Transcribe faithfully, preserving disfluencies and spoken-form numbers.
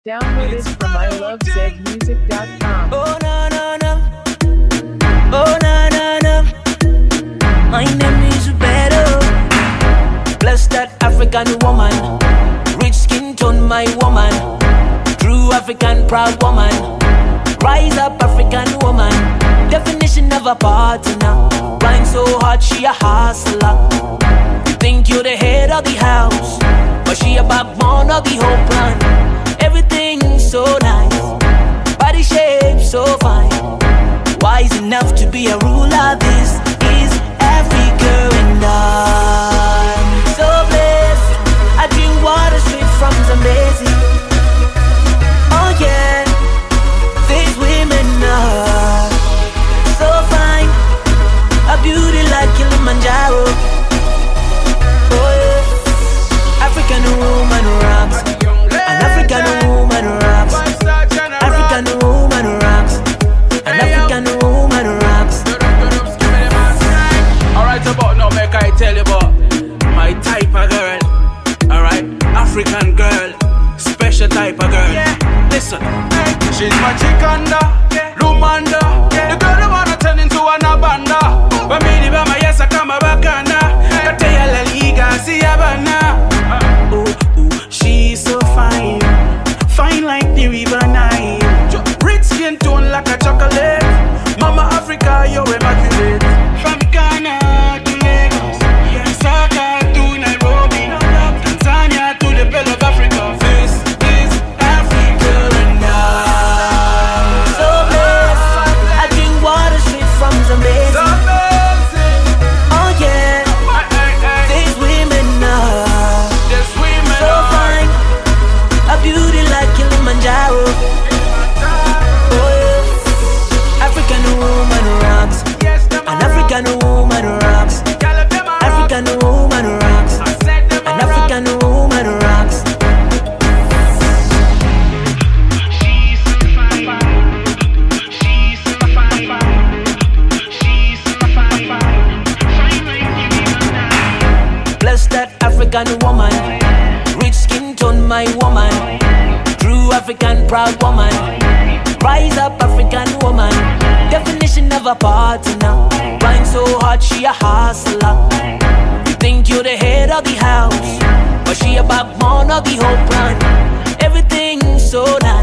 Download it from I love zed music dot com. Oh no no no, oh no no no. My name is Roberto. Bless that African woman, rich skin tone my woman, true African proud woman. Rise up African woman, definition of a partner. Rhyme so hard she a hustler. You think you're the head of the house, but she a backbone of the whole plan. Everything so nice, body shape so fine. Wise enough to be a ruler. This is Africa and I'm so blessed. I drink water straight from Zambezi. Oh yeah, these women are so fine, a beauty like Kilimanjaro. Oh yeah, African woman rocks. An African woman rocks. African woman rocks. An African woman rocks. Alright, about now, make I tell you about my type of girl. Alright, African girl, special type of girl. Listen, she's my Chikanda, Lumanda. The girl who wanna turn into an abanda. But me, the mama, yes, I come a bacana. Kateya la liga, si abana. Ooh, ooh, she's so fine, fine like the river Nile. Rich skin tone like a chocolate. Mama Africa, you're immaculate. From Ghana to Lagos, Lusaka to Nairobi, Tanzania to the Bell of Africa. This is Africa and I'm so blessed. I drink water straight from Zambezi. Oh yeah, these women are so fine, a beauty like Kilimanjaro. Oh yeah, African woman rocks. An African woman rocks. African woman rocks. An African woman rocks. She's so fine. She's so fine. She's so fine. Fine like the river Nile. Bless that African woman, rich skin tone my woman, true African proud woman. Rise up African woman, definition of a partner. Rhyme so hard she a hustler. You think you're the head of the house, but she a backbone of the whole plan. Everything so nice,